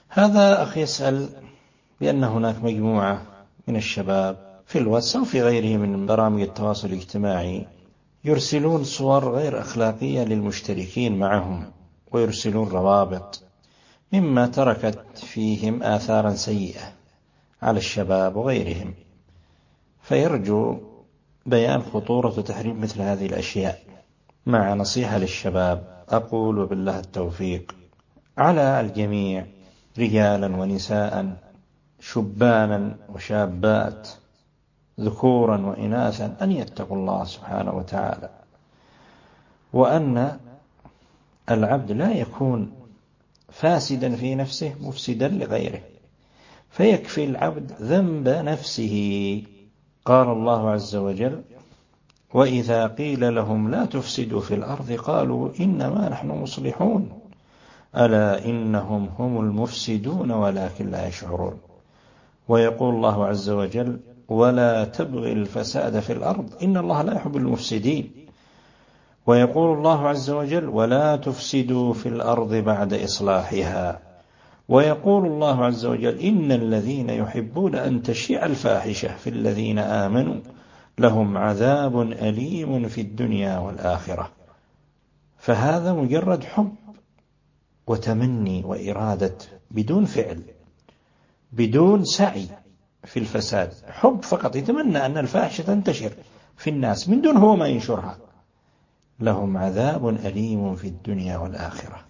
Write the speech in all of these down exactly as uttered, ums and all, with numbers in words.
هذا أخ يسأل بأن هناك مجموعة من الشباب في الواتس أو في غيره من برامج التواصل الاجتماعي يرسلون صور غير أخلاقية للمشتركين معهم، ويرسلون روابط مما تركت فيهم آثارا سيئة على الشباب وغيرهم. فيرجو بيان خطورة وتحريم مثل هذه الأشياء مع نصيحة للشباب. أقول وبالله التوفيق على الجميع رجالا ونساء، شبانا وشابات، ذكورا وإناثا، أن يتقوا الله سبحانه وتعالى، وأن العبد لا يكون فاسدا في نفسه مفسدا لغيره، فيكفي العبد ذنب نفسه. قال الله عز وجل: وإذا قيل لهم لا تفسدوا في الأرض قالوا إنما نحن مصلحون ألا إنهم هم المفسدون ولكن لا يشعرون. ويقول الله عز وجل: ولا تبغي الفساد في الأرض إن الله لا يحب المفسدين. ويقول الله عز وجل: ولا تفسدوا في الأرض بعد إصلاحها. ويقول الله عز وجل: إن الذين يحبون أن تشيع الفاحشة في الذين آمنوا لهم عذاب أليم في الدنيا والآخرة. فهذا مجرد حب وتمني وإرادة بدون فعل، بدون سعي في الفساد، حب فقط، يتمنى أن الفاحشة تنتشر في الناس من دون هو ما ينشرها. لهم عذاب أليم في الدنيا والآخرة.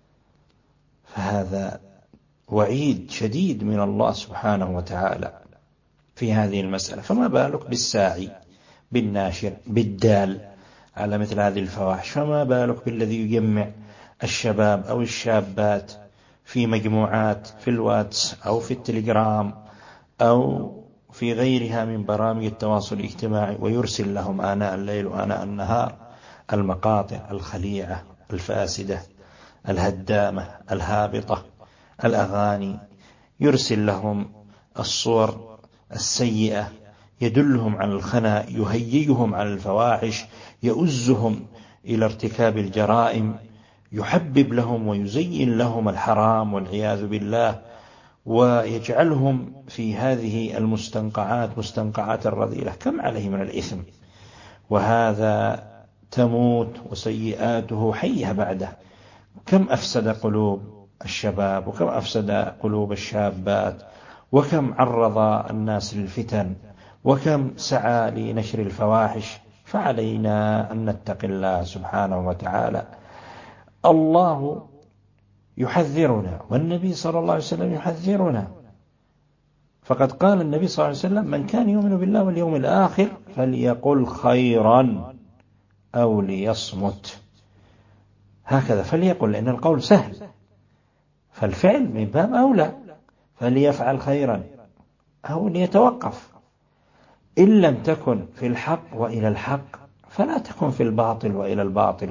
فهذا وعيد شديد من الله سبحانه وتعالى في هذه المسألة، فما بالك بالساعي، بالناشر، بالدال على مثل هذه الفواحش؟ فما بالك بالذي يجمع الشباب أو الشابات في مجموعات في الواتس أو في التليجرام أو في غيرها من برامج التواصل الاجتماعي، ويرسل لهم آناء الليل وآناء النهار المقاطع الخليعة الفاسدة الهدامة الهابطة، الأغاني، يرسل لهم الصور السيئة، يدلهم على الخنا، يهيئهم على الفواحش، يؤزهم إلى ارتكاب الجرائم، يحبب لهم ويزين لهم الحرام والعياذ بالله، ويجعلهم في هذه المستنقعات مستنقعات الرذيلة. كم عليه من الإثم، وهذا تموت وسيئاته حية بعده. كم أفسد قلوب الشباب، وكم أفسد قلوب الشابات، وكم عرض الناس للفتن، وكم سعى لنشر الفواحش. فعلينا أن نتقي الله سبحانه وتعالى. الله يحذرنا والنبي صلى الله عليه وسلم يحذرنا، فقد قال النبي صلى الله عليه وسلم: من كان يؤمن بالله واليوم الآخر فليقل خيرا أو ليصمت. هكذا فليقل، لأن القول سهل، فالفعل من باب أولى، فليفعل خيرا أو ليتوقف. إن لم تكن في الحق وإلى الحق فلا تكن في الباطل وإلى الباطل.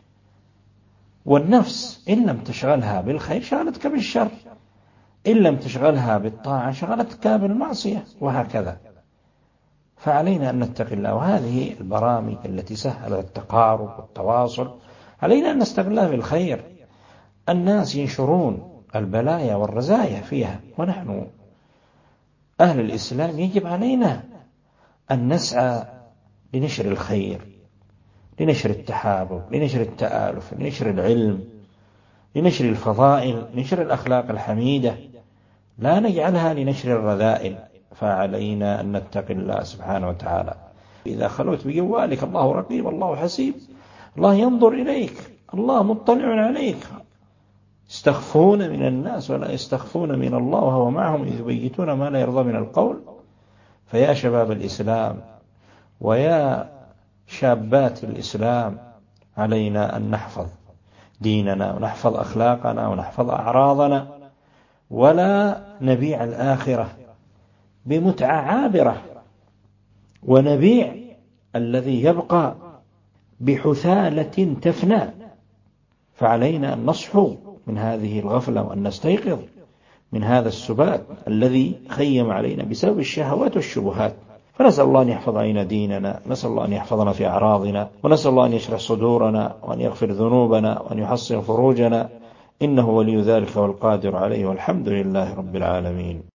والنفس إن لم تشغلها بالخير شغلتك بالشر، إن لم تشغلها بالطاعة شغلتك بالمعصية، وهكذا. فعلينا أن نتقي الله. وهذه البرامج التي سهلت التقارب والتواصل علينا أن نستغلها بالخير. الناس ينشرون البلايا والرزايا فيها، ونحن أهل الإسلام يجب علينا أن نسعى لنشر الخير، لنشر التحابب، لنشر التآلف، لنشر العلم، لنشر الفضائل، لنشر الأخلاق الحميدة، لا نجعلها لنشر الرذائل. فعلينا أن نتقي الله سبحانه وتعالى. إذا خلوت بجوالك الله رقيب، الله حسيب، الله ينظر إليك، الله مطلع عليك. يستخفون من الناس ولا يستخفون من الله وهو معهم إذ يبيتون ما لا يرضى من القول. فيا شباب الإسلام ويا شابات الإسلام، علينا أن نحفظ ديننا ونحفظ أخلاقنا ونحفظ أعراضنا، ولا نبيع الآخرة بمتعة عابرة، ونبيع الذي يبقى بحثالة تفنى. فعلينا أن نصحو من هذه الغفلة، وأن نستيقظ من هذا السبات الذي خيم علينا بسبب الشهوات والشبهات. فنسأل الله أن يحفظ علينا ديننا، نسأل الله أن يحفظنا في أعراضنا، ونسأل الله أن يشرح صدورنا، وأن يغفر ذنوبنا، وأن يحصن فروجنا، إنه ولي ذلك والقادر عليه، والحمد لله رب العالمين.